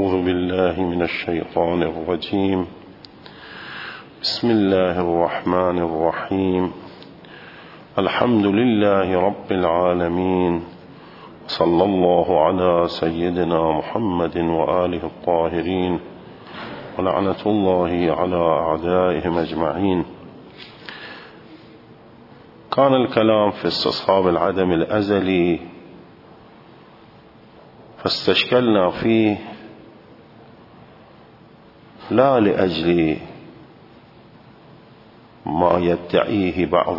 أعوذ بالله من الشيطان الرجيم. بسم الله الرحمن الرحيم. الحمد لله رب العالمين، صلى الله على سيدنا محمد وآله الطاهرين، ولعنة الله على أعدائهم أجمعين. كان الكلام في استصحاب العدم الأزلي، فاستشكلنا فيه لا لأجل ما يدعيه بعض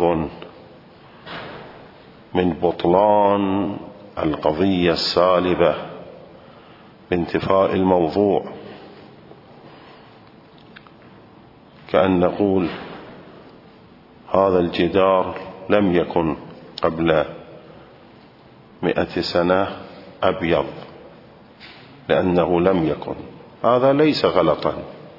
من بطلان القضية السالبة بانتفاء الموضوع، كأن نقول هذا الجدار لم يكن قبل 100 سنة أبيض لأنه لم يكن. هذا ليس غلطا،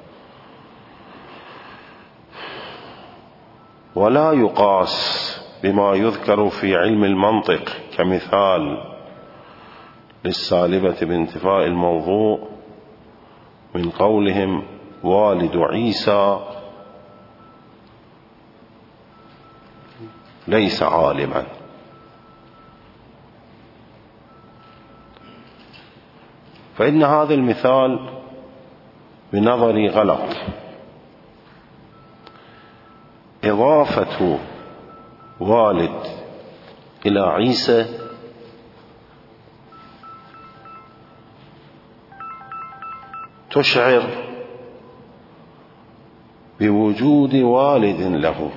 ولا يقاس بما يذكر في علم المنطق كمثال للسالبة بانتفاء الموضوع من قولهم والد عيسى ليس عالما. فإن هذا المثال بنظري غلط. إضافة والد إلى عيسى تشعر بوجود والد له،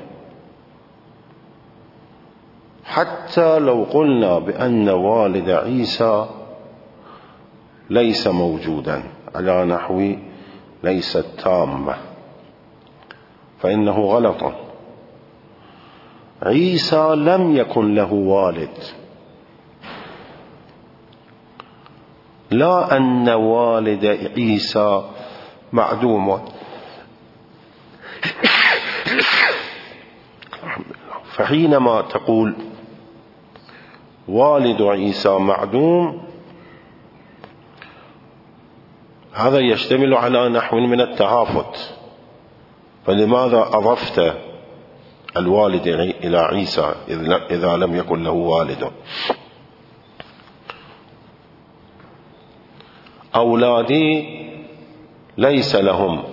حتى لو قلنا بأن والد عيسى ليس موجودا على نحو ليست تامة، فإنه غلط. عيسى لم يكن له والد، لا أن والد عيسى معدوم. فحينما تقول والد عيسى معدوم، هذا يشتمل على نحو من التهافت. فلماذا أضفت الوالد إلى عيسى إذا لم يكن له والد؟ أولادي ليس لهم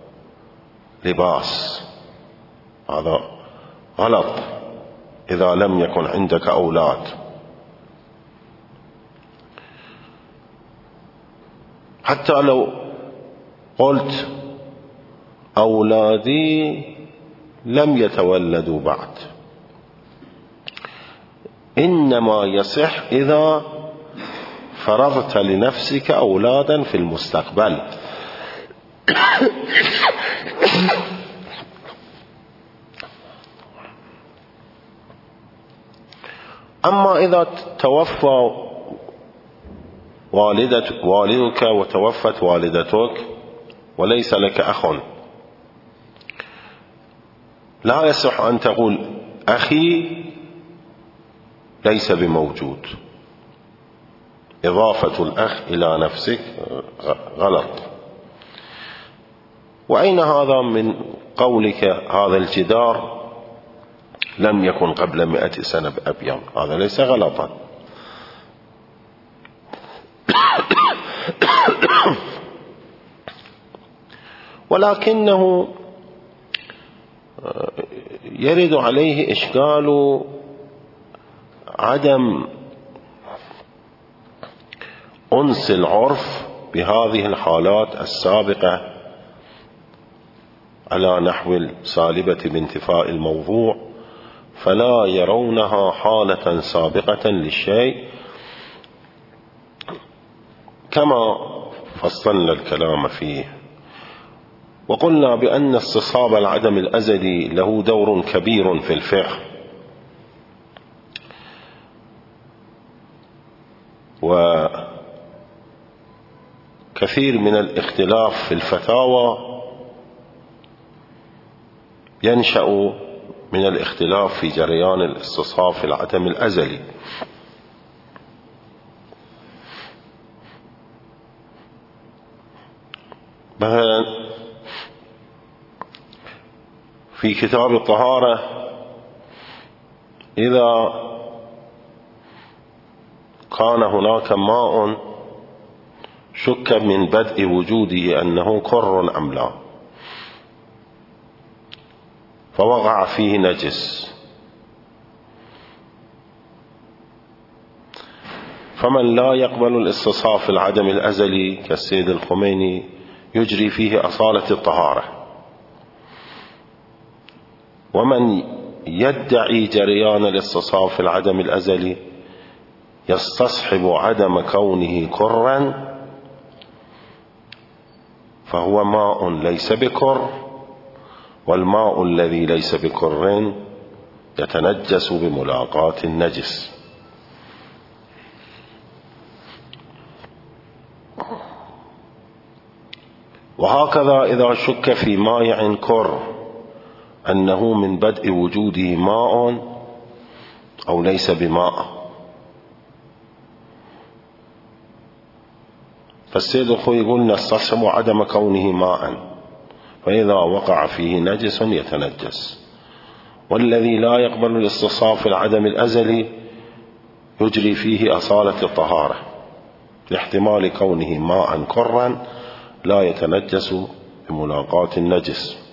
لباس، هذا غلط إذا لم يكن عندك أولاد. حتى لو قلت أولادي لم يتولدوا بعد، إنما يصح إذا فرضت لنفسك أولادا في المستقبل. أما إذا توفى والدك وتوفت والدتك وليس لك أخ، لا يصح أن تقول أخي ليس بموجود. إضافة الأخ إلى نفسك غلط. وأين هذا من قولك هذا الجدار لم يكن قبل 100 سنة بأبيض؟ هذا ليس غلطا. ولكنه يرد عليه إشكال عدم أنس العرف بهذه الحالات السابقة على نحو السالبة بانتفاء الموضوع، فلا يرونها حالة سابقة للشيء، كما فصلنا الكلام فيه. وقلنا بأن استصحاب العدم الأزلي له دور كبير في الفقه، وكثير من الاختلاف في الفتاوى ينشأ من الاختلاف في جريان الاستصحاب في العدم الأزلي. مثلا في كتاب الطهارة إذا كان هناك ماء شك من بدء وجوده أنه كر أم لا، فوقع فيه نجس، فمن لا يقبل الاستصحاف العدم الأزلي كالسيد الخميني يجري فيه أصالة الطهارة، ومن يدعي جريان الاستصحاف العدم الأزلي يستصحب عدم كونه كرا، فهو ماء ليس بكر، والماء الذي ليس بكر يتنجس بملاقاة النجس. وهكذا إذا شك في مائع كر أنه من بدء وجوده ماء أو ليس بماء، فالسيد الخوي يقول نستصحب عدم كونه ماء، فإذا وقع فيه نجس يتنجس. والذي لا يقبل الاستصحاف العدم الأزلي يجري فيه أصالة الطهارة لاحتمال كونه ماء كرا لا يتنجس بملاقاة النجس.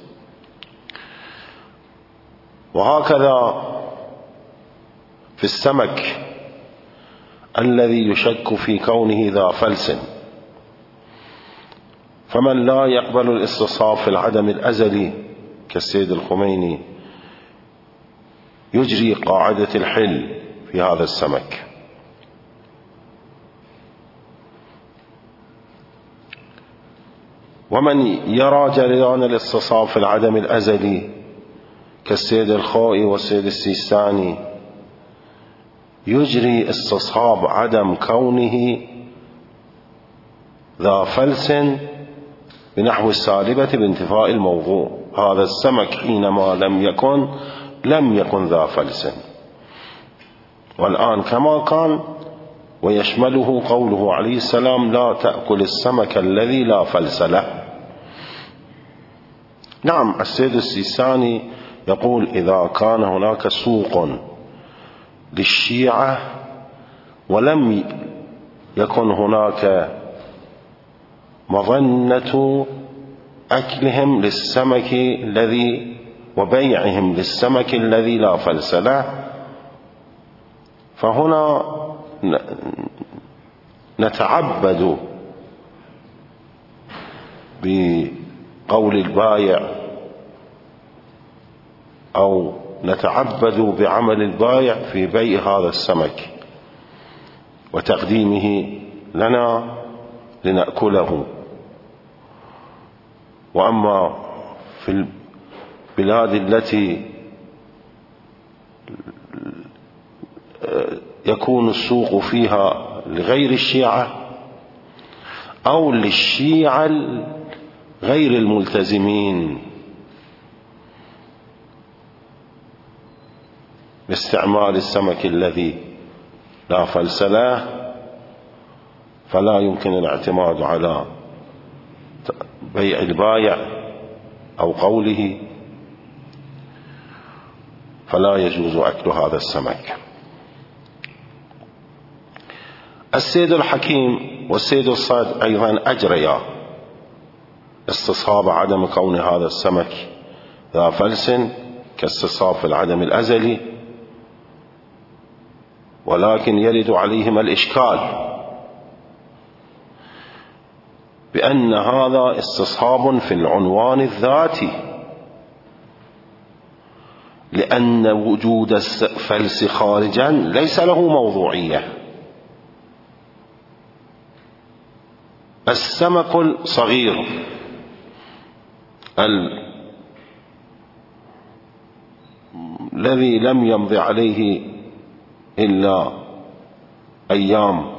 وهكذا في السمك الذي يشك في كونه ذا فلس، فمن لا يقبل الاستصحاف العدم الأزلي كالسيد الخميني يجري قاعدة الحل في هذا السمك. ومن يرى جريان الاستصحاف العدم الأزلي كالسيد الخوئي والسيد السيستاني يجري استصحاب عدم كونه ذا فلس بنحو السالبة بانتفاء الموضوع. هذا السمك حينما لم يكن ذا فلس، والآن كما كان، ويشمله قوله عليه السلام لا تأكل السمك الذي لا فلس له. نعم، السيد السيستاني يقول إذا كان هناك سوق للشيعة ولم يكن هناك مظنة أكلهم للسمك الذي وبيعهم للسمك الذي لا فلس له، فهنا نتعبد بقول البايع أو نتعبد بعمل البايع في بيع هذا السمك وتقديمه لنا لنأكله. وأما في البلاد التي يكون السوق فيها لغير الشيعة أو للشيعة غير الملتزمين باستعمال السمك الذي لا فلس له، فلا يمكن الاعتماد على بيع البايع أو قوله، فلا يجوز أكل هذا السمك. السيد الحكيم والسيد الصاد أيضا أجريا استصحاب عدم كون هذا السمك ذا فلس كاستصحاب العدم الأزلي، ولكن يرد عليهم الإشكال بأن هذا استصحاب في العنوان الذاتي، لأن وجود الفلس خارجا ليس له موضوعية. السمك الصغير الذي لم يمضي عليه إلا أيام،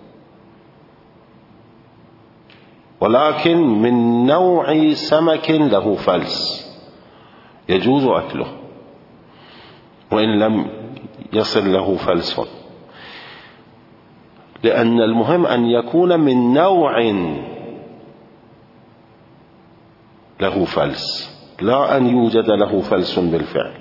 ولكن من نوع سمك له فلس يجوز أكله وإن لم يصل له فلس، لأن المهم أن يكون من نوع له فلس، لا أن يوجد له فلس بالفعل.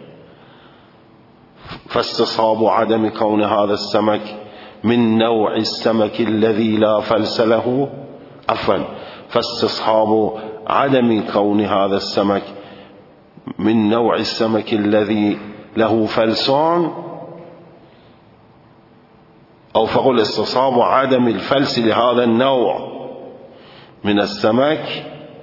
فاستصحاب عدم كون هذا السمك من نوع السمك الذي لا فلس له، فاستصحاب عدم كون هذا السمك من نوع السمك الذي له فلس، أو فقل استصحاب عدم الفلس لهذا النوع من السمك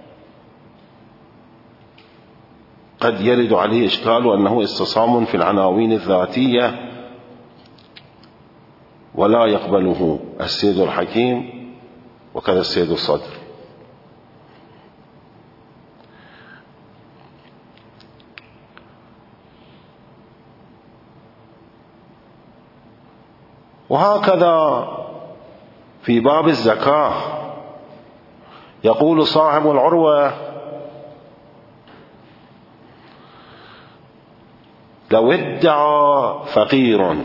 قد يرد عليه إشكال، وأنه استصحاب في العناوين الذاتية ولا يقبله السيد الحكيم وكذا السيد الصدر. وهكذا في باب الزكاة يقول صاحب العروة: لو ادعى فقير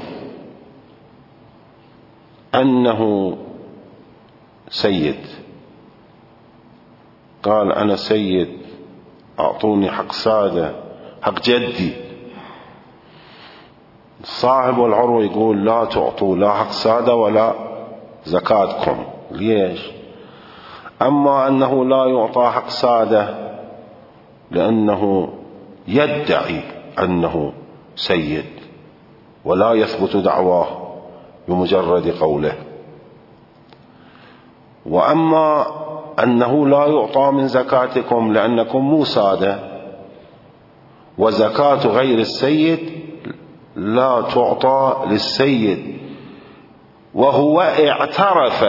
أنه سيد، قال أنا سيد أعطوني حق سادة حق جدي، صاحب العروة يقول لا تعطوا لا حق سادة ولا زكاتكم. ليش؟ أما أنه لا يعطى حق سادة لأنه يدعي أنه سيد ولا يثبت دعواه بمجرد قوله، وأما أنه لا يعطى من زكاتكم لأنكم مو سادة، وزكاة غير السيد لا تعطى للسيد وهو اعترف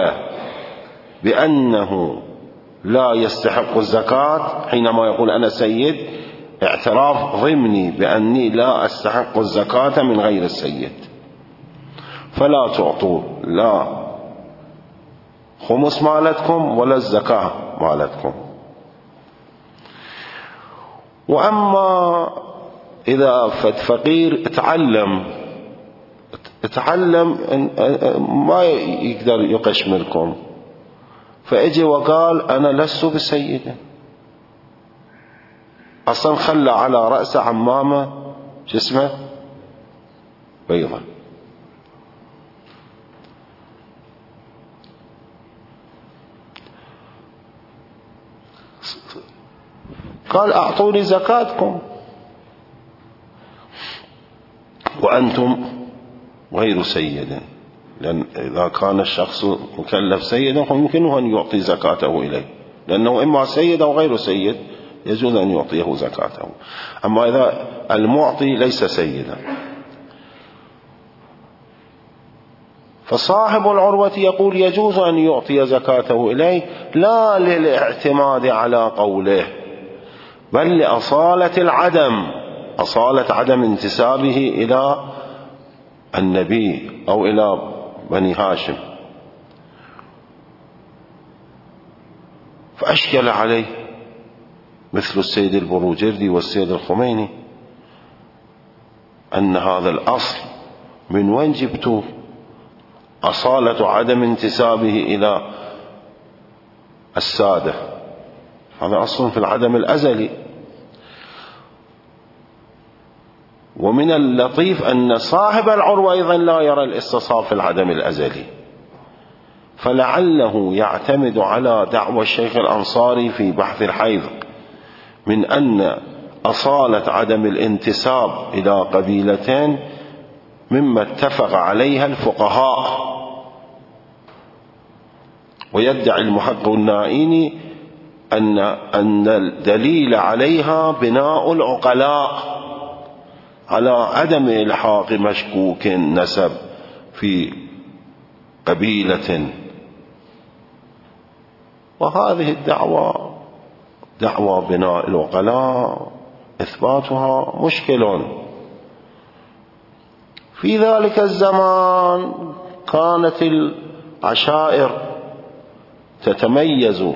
بأنه لا يستحق الزكاة. حينما يقول أنا سيد اعتراف ضمني بأني لا أستحق الزكاة من غير السيد، فلا تعطوا لا خمس مالتكم ولا الزكاة مالتكم. وأما إذا فقير اتعلم ما يقدر يقشملكم، فاجي وقال أنا لست بسيد، أصلا خلى على رأسه عمامة جسمه بيضة، قال أعطوني زكاتكم وأنتم غير سيد، لأن إذا كان الشخص مكلف سيدا فيمكنه أن يعطي زكاته إليه، لأنه إما سيد أو غير سيد يجوز أن يعطيه زكاته. أما إذا المعطي ليس سيدا، فصاحب العروة يقول يجوز أن يعطي زكاته إليه لا للاعتماد على قوله، بل لأصالة العدم، أصالة عدم انتسابه إلى النبي أو إلى بني هاشم. فأشكل عليه مثل السيد البروجردي والسيد الخميني أن هذا الأصل من وين جبتوه؟ أصالة عدم انتسابه إلى السادة، هذا أصل في العدم الأزلي. ومن اللطيف أن صاحب العروة أيضا لا يرى الاستصحاب في العدم الأزلي، فلعله يعتمد على دعوى الشيخ الأنصاري في بحث الحيض من أن أصالة عدم الانتساب إلى قبيلتين مما اتفق عليها الفقهاء، ويدعي المحقق النائيني أن الدليل عليها بناء العقلاء على عدم إلحاق مشكوك نسب في قبيلة. وهذه الدعوة دعوة بناء العقلاء إثباتها مشكل. في ذلك الزمان كانت العشائر تتميز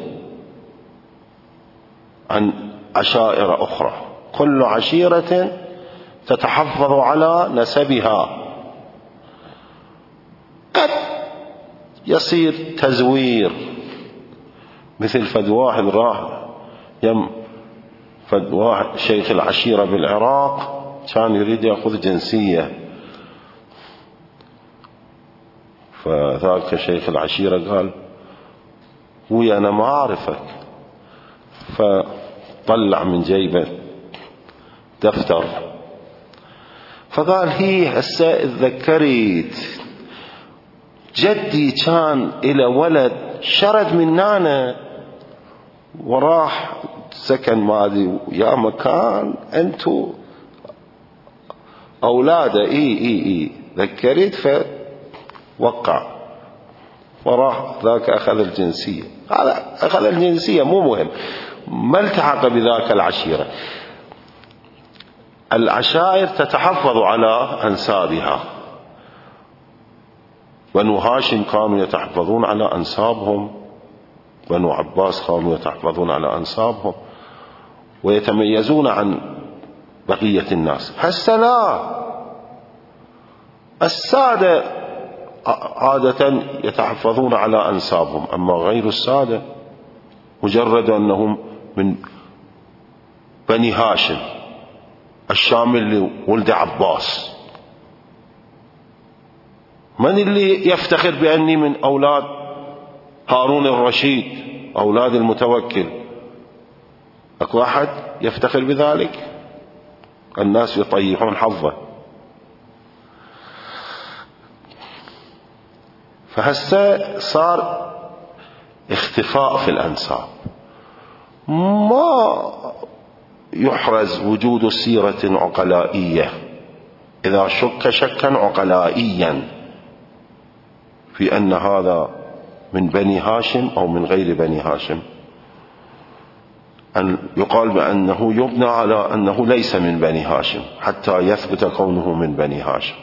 عن عشائر أخرى، كل عشيرة تتحفظ على نسبها، قد يصير تزوير، مثل فد واحد راح فواحد شيخ العشيرة بالعراق كان يريد يأخذ جنسية، فذاك شيخ العشيرة قال ويا أنا ما أعرفك، فطلع من جيبه دفتر فقال هي هسه تذكرت جدي كان إلى ولد شرد من نانا وراح سكن ماذي يا مكان أنتو أولاده إي ذكرت فوقع وراح ذاك أخذ الجنسية. هذا أخذ الجنسية مو مهم، ما التحق بذاك العشيرة. العشائر تتحفظ على أنسابها، بنو هاشم كانوا يتحفظون على أنسابهم، بنو عباس كانوا يتحفظون على أنسابهم ويتميزون عن بقية الناس. هسه لا، السادة عادة يتحفظون على أنسابهم، أما غير السادة مجرد أنهم من بني هاشم الشامل لولد عباس. من اللي يفتخر بأني من أولاد هارون الرشيد أولاد المتوكل؟ أكو أحد يفتخر بذلك؟ الناس يطيحون حظه. فهسه صار اختفاء في الأنساب، ما يحرز وجود سيرة عقلائية إذا شك شكا عقلائيا في أن هذا من بني هاشم أو من غير بني هاشم، أن يقال بأنه يبنى على أنه ليس من بني هاشم حتى يثبت كونه من بني هاشم.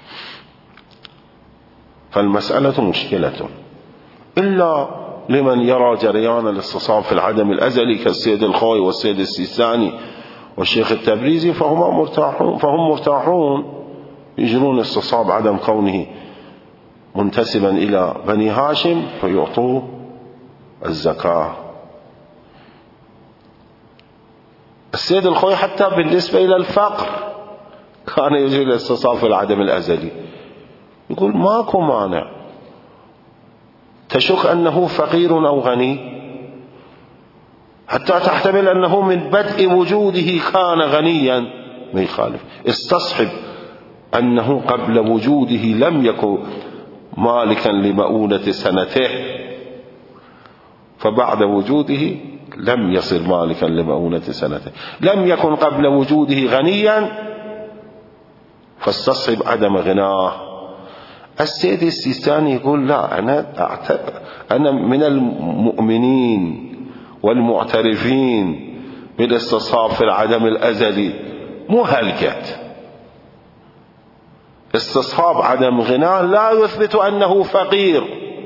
فالمسألة مشكلة، إلا لمن يرى جريان الاستصحاب في العدم الأزلي كالسيد الخوي والسيد السيستاني والشيخ التبريزي فهم مرتاحون يجرون استصحاب عدم كونه منتسبا إلى بني هاشم فيعطوه الزكاة. السيد الخوي حتى بالنسبة إلى الفقر كان يجري الاستصحاب في العدم الأزلي، يقول ماكو مانع تشك أنه فقير أو غني حتى تحتمل أنه من بدء وجوده كان غنيا، ما يخالف. استصحب أنه قبل وجوده لم يكن مالكا لمؤونة سنته، فبعد وجوده لم يصل مالكا لمؤونة سنته. لم يكن قبل وجوده غنيا فاستصحب عدم غناه. السيد السيستاني يقول لا، أنا من المؤمنين والمعترفين بالاستصحاب في العدم الأزلي، مو هلكت. استصحاب عدم غناه لا يثبت أنه فقير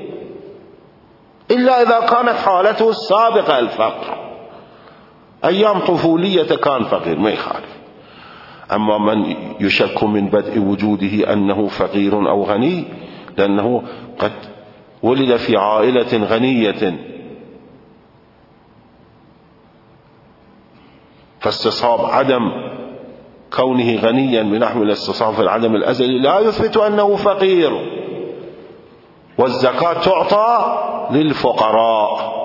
إلا إذا كانت حالته السابقة الفقر، أيام طفولية كان فقير ما يخالف. أما من يشك من بدء وجوده أنه فقير أو غني لأنه قد ولد في عائلة غنية فاستصحاب عدم كونه غنيا بنحو الاستصحاب في العدم الأزلي لا يثبت أنه فقير. والزكاة تعطى للفقراء.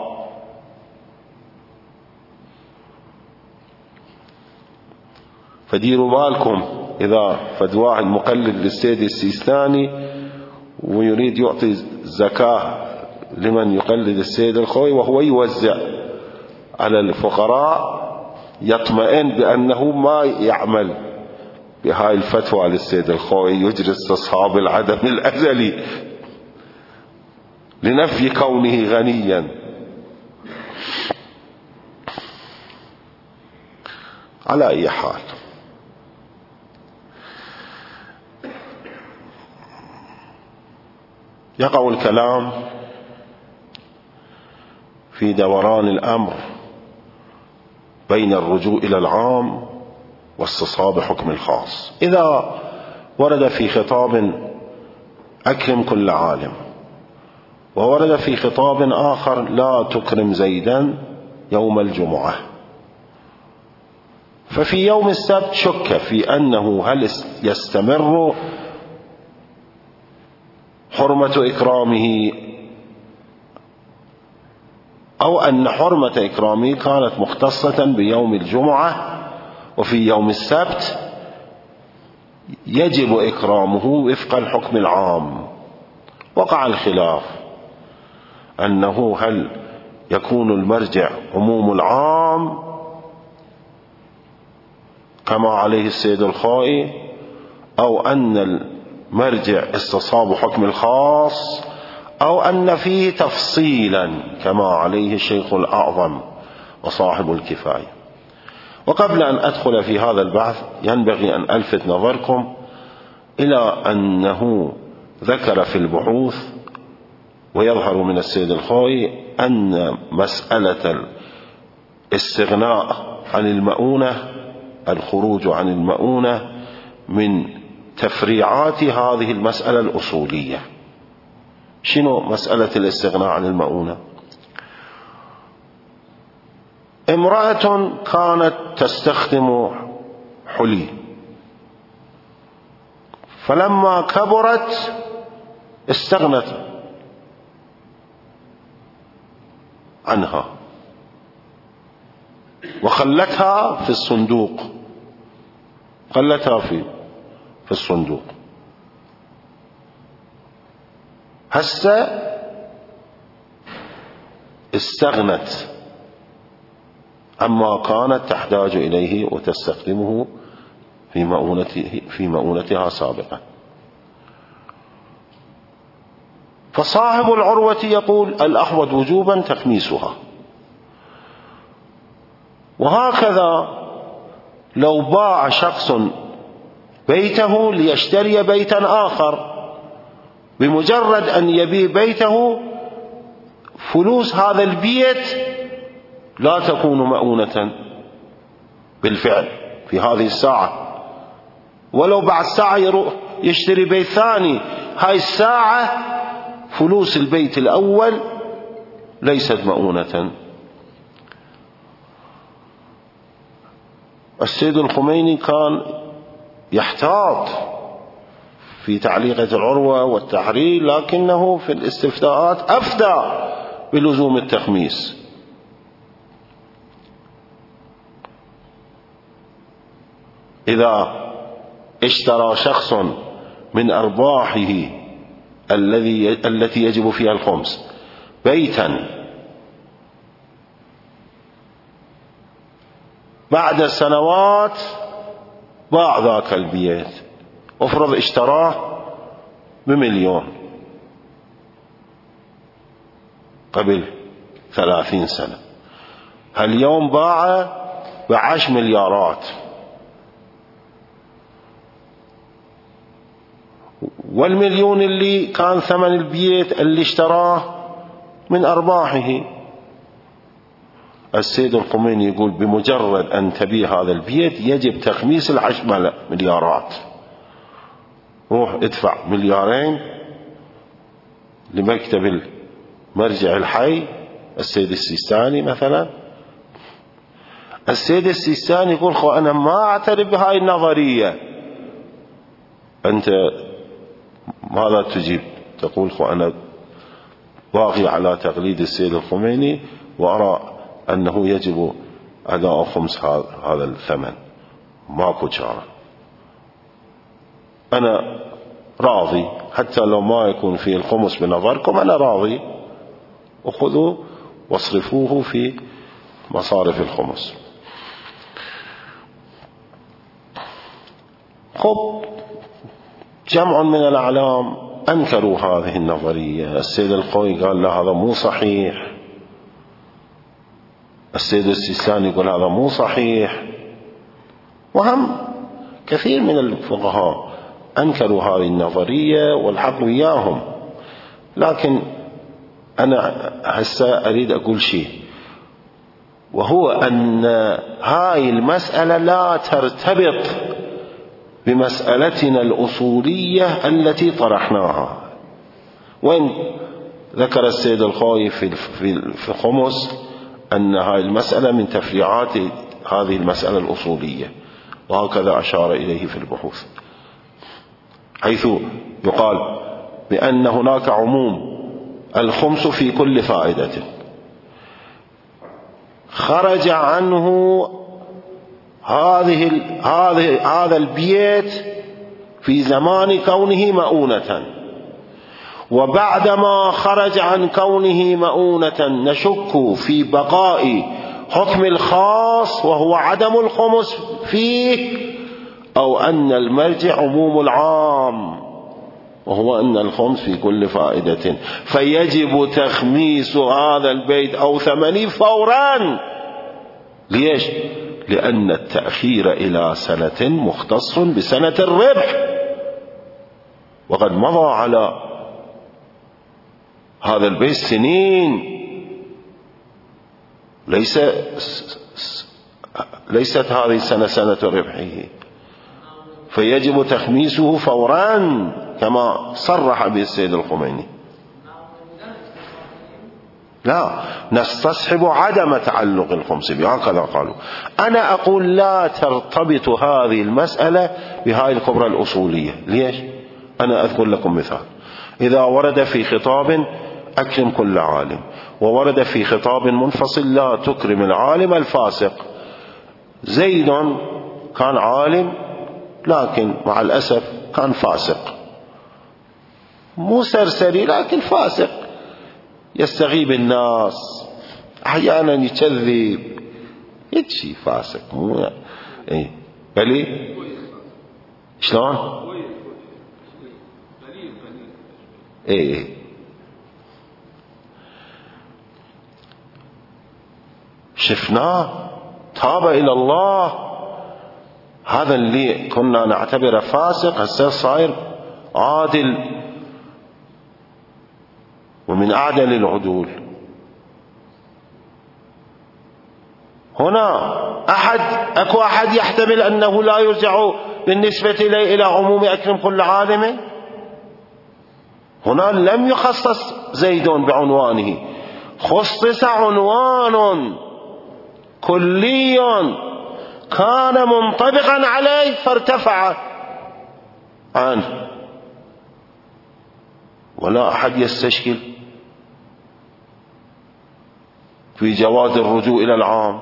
فديروا بالكم إذا فد واحد مقلد للسيد السيستاني ويريد يعطي زكاة لمن يقلد السيد الخوي وهو يوزع على الفقراء، يطمئن بأنه ما يعمل بهاي الفتوى للسيد الخوي يجري استصحاب العدم الأزلي لنفي كونه غنيا. على أي حال، يقع الكلام في دوران الأمر بين الرجوع إلى العام واستصحاب حكم الخاص. إذا ورد في خطاب أكرم كل عالم، وورد في خطاب آخر لا تكرم زيدا يوم الجمعة، ففي يوم السبت شك في أنه هل يستمر حرمة إكرامه أو أن حرمة إكرامه كانت مختصة بيوم الجمعة، وفي يوم السبت يجب إكرامه وفق الحكم العام. وقع الخلاف أنه هل يكون المرجع عموم العام كما عليه السيد الخوئي، أو أن المرجع استصحاب حكم الخاص، أو أن فيه تفصيلا كما عليه الشيخ الأعظم وصاحب الكفاية. وقبل أن أدخل في هذا البحث ينبغي أن ألفت نظركم إلى أنه ذكر في البحوث ويظهر من السيد الخوئي أن مسألة الاستغناء عن المؤونة، الخروج عن المؤونة، من تفريعات هذه المسألة الأصولية. شنو مسألة الاستغناء عن المؤونة؟ امرأة كانت تستخدم حلي، فلما كبرت استغنت عنها وخلتها في الصندوق، خلتها في الصندوق. هسه استغنت عما كانت تحتاج إليه وتستخدمه في مؤونتها سابقا. فصاحب العروة يقول الأحوط وجوبا تخميسها. وهكذا لو باع شخص بيته ليشتري بيتا آخر، بمجرد أن يبيع بيته فلوس هذا البيت لا تكون مؤونة بالفعل في هذه الساعة، ولو بعد ساعة يروح يشتري بيت ثاني، هاي الساعة فلوس البيت الأول ليست مؤونة. السيد الخميني كان يحتاط في تعليقة العروة والتحرير، لكنه في الاستفتاءات أفتى بلزوم التخميس. إذا اشترى شخص من أرباحه التي يجب فيها الخمس بيتا، بعد سنوات باع ذاك البيت، افرض اشتراه ب1,000,000 قبل 30 سنة، اليوم باع ب10 مليارات، وال1,000,000 اللي كان ثمن البيت اللي اشتراه من أرباحه. السيد الخميني يقول بمجرد أن تبيع هذا البيت يجب تخميس 10 مليارات. روح ادفع 2,000,000 لمكتب المرجع الحي السيد السيستاني مثلا. السيد السيستاني يقول أنا ما أعترف بهاي النظرية. أنت ماذا تجيب؟ تقول أنا باغي على تقليد السيد الخميني وأرى أنه يجب أداء خمس هذا الثمن، ماكو شارع. أنا راضي حتى لو ما يكون فيه الخمس بنظركم، أنا راضي، وخذوا واصرفوه في مصارف الخمس. خب جمع من الأعلام أنكروا هذه النظرية. السيد الخوئي قال لا هذا مو صحيح، السيد السيستاني يقول هذا مو صحيح، وهم كثير من الفقهاء أنكروا هذه النظرية والحق وياهم. لكن أنا هسه أريد أقول شيء، وهو أن هاي المسألة لا ترتبط بمسألتنا الأصولية التي طرحناها. وإن ذكر السيد الخوئي في الخمس أن هاي المسألة من تفريعات هذه المسألة الأصولية، وهكذا أشار إليه في البحوث، حيث يقال بأن هناك عموم الخمس في كل فائدة خرج عنه هذا البيت في زمان كونه مؤونة، وبعدما خرج عن كونه مؤونة نشك في بقاء حكم الخاص وهو عدم الخمس فيه، أو أن المرجع عموم العام وهو أن الخمس في كل فائدة، فيجب تخميس هذا البيت أو ثمنه فورا. ليش؟ لأن التأخير إلى سنة مختص بسنة الربح، وقد مضى على هذا البيت سنين، ليست هذه السنة سنة ربحه، فيجب تخميسه فورا كما صرح به السيد الخميني. لا، نستصحب عدم تعلق الخمس به، هكذا قالوا. أنا أقول لا ترتبط هذه المسألة بهذه الكبرى الأصولية. ليش؟ أنا أذكر لكم مثال. إذا ورد في خطاب أكرم كل عالم، وورد في خطاب منفصل لا تكرم العالم الفاسق. زيد كان عالم لكن مع الأسف كان فاسق، مو سرسري لكن فاسق، يستغيب الناس، أحيانا يكذب، يتشي فاسق، مو إيه بلي شلون إيه شفناه تاب إلى الله. هذا اللي كنا نعتبره فاسق هسه صاير عادل ومن أعدل العدول. هنا أكو أحد يحتمل أنه لا يرجع بالنسبة إليه إلى عموم أكرم كل عالم؟ هنا لم يخصص زيد بعنوانه، خصص عنوان كلي كان منطبقا عليه فارتفع عنه، ولا أحد يستشكل في جواز الرجوع إلى العام.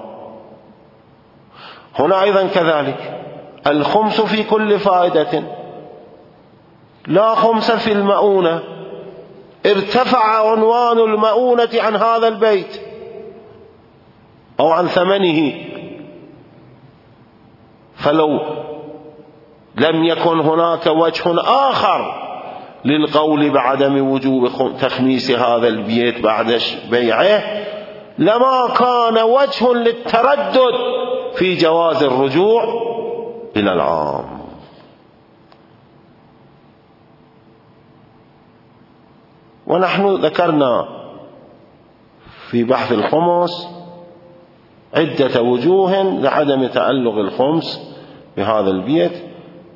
هنا أيضا كذلك الخمس في كل فائدة، لا خمس في المؤونة، ارتفع عنوان المؤونة عن هذا البيت أو عن ثمنه، فلو لم يكن هناك وجه آخر للقول بعدم وجوب تخميس هذا البيت بعد بيعه لما كان وجه للتردد في جواز الرجوع إلى العام. ونحن ذكرنا في بحث الخمس عدة وجوه لعدم تعلق الخمس بهذا البيت،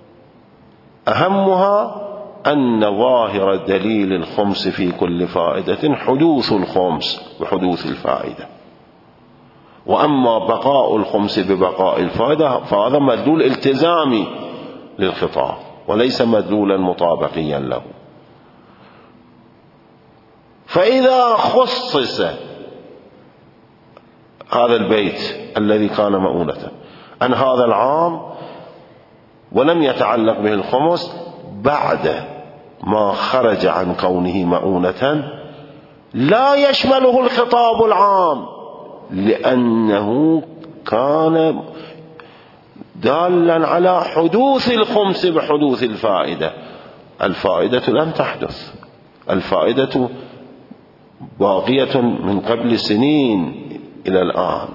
أهمها أن ظاهر دليل الخمس في كل فائدة حدوث الخمس وحدوث الفائدة، وأما بقاء الخمس ببقاء الفائدة فهذا مدلول التزامي للخطاب وليس مدلولا مطابقيا له. فإذا خصص هذا البيت الذي كان مؤونة عن هذا العام ولم يتعلق به الخمس بعد ما خرج عن كونه مؤونة لا يشمله الخطاب العام، لأنه كان دالا على حدوث الخمس بحدوث الفائدة. الفائدة لم تحدث، الفائدة باقية من قبل سنين إلى الآن.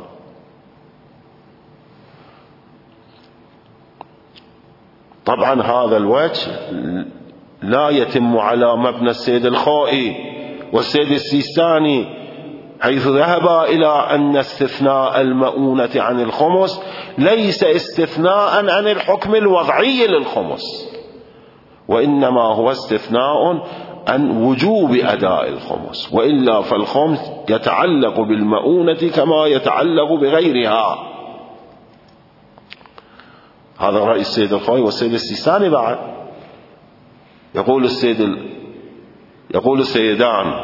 طبعا هذا الوجه لا يتم على مبنى السيد الخوئي والسيد السيستاني، حيث ذهب إلى أن استثناء المؤونة عن الخمس ليس استثناء عن الحكم الوضعي للخمس، وإنما هو استثناء عن وجوب أداء الخمس، وإلا فالخمس يتعلق بالمؤونة كما يتعلق بغيرها. هذا رأي السيد الخوئي والسيد السيستاني بعد. يقول السيدان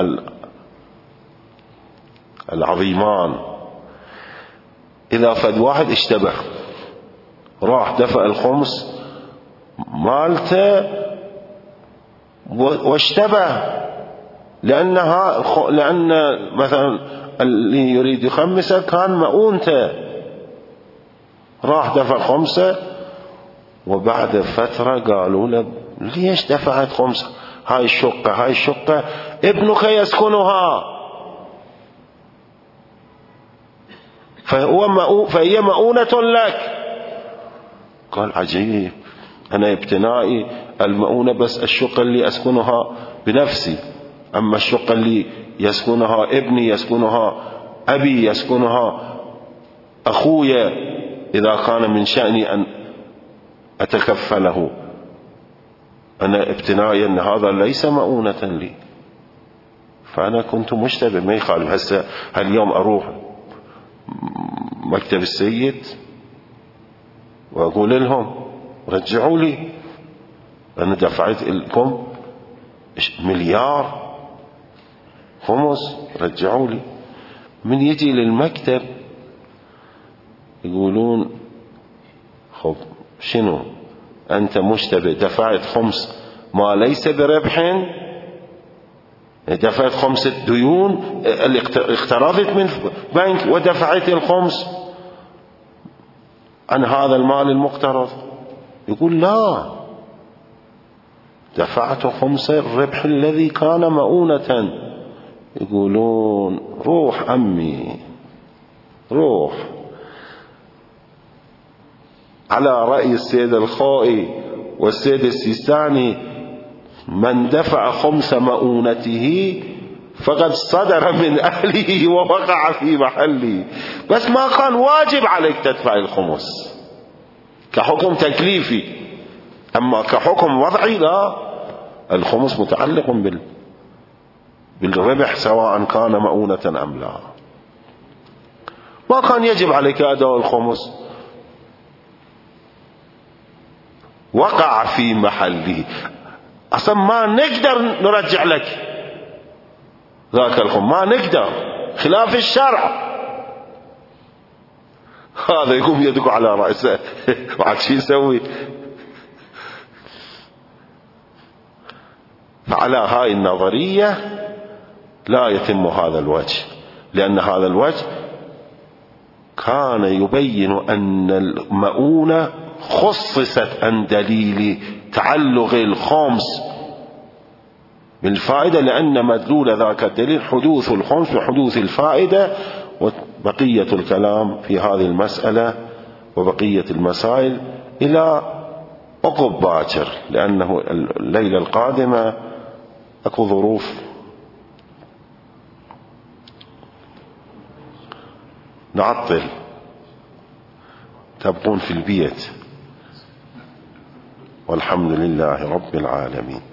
العظيمان إذا فد واحد اشتبه راح دفع الخمس مالته واشتبه، لأن مثلا اللي يريد يخمسه كان مؤونته، راح دفع خمسة وبعد فترة قالوا له ليش دفعت خمسة؟ هاي الشقة ابنك يسكنها، فهي مؤونة لك. قال عجيب، أنا ابتنائي المؤونة بس الشقة اللي أسكنها بنفسي، أما الشقة اللي يسكنها ابني، يسكنها أبي، يسكنها أخويا، إذا كان من شأني أن أتكفله، أنا ابتنائي أن هذا ليس مؤونة لي. فأنا كنت مشتبه، ما يخالف. هسه اليوم أروح مكتب السيد وأقول لهم رجعوا لي، أنا دفعت لكم مليار خمس، رجعوا لي. من يجي للمكتب يقولون خب شنو أنت مشتبه، دفعت خمس ما ليس بربح، دفعت خمس الديون اللي اقترضت من بنك ودفعت الخمس عن هذا المال المقترض. يقول لا، دفعت خمس الربح الذي كان مؤونة. يقولون روح عمي روح. على رأي السيد الخوئي والسيد السيستاني من دفع خمس مؤونته فقد صدر من أهله ووقع في محله، بس ما كان واجب عليك تدفع الخمس كحكم تكليفي، أما كحكم وضعي لا، الخمس متعلق بالربح سواء كان مؤونة أم لا. ما كان يجب عليك أداء الخمس، وقع في محله. أصلا ما نقدر نرجع لك ذاك الخمس، ما نقدر، خلاف الشرع. هذا يقوم يدق على رأسه وعاد شو يسوي؟ فعلى هاي النظرية لا يتم هذا الوجه، لأن هذا الوجه كان يبين أن المؤونة خصصت عن دليل تعلق الخمس بالفائدة، لأن مدلول ذاك الدليل حدوث الخمس وحدوث الفائدة. وبقية الكلام في هذه المسألة وبقية المسائل إلى عقب باكر، لأنه الليلة القادمة أكو ظروف نعطل، تبقون في البيت، والحمد لله رب العالمين.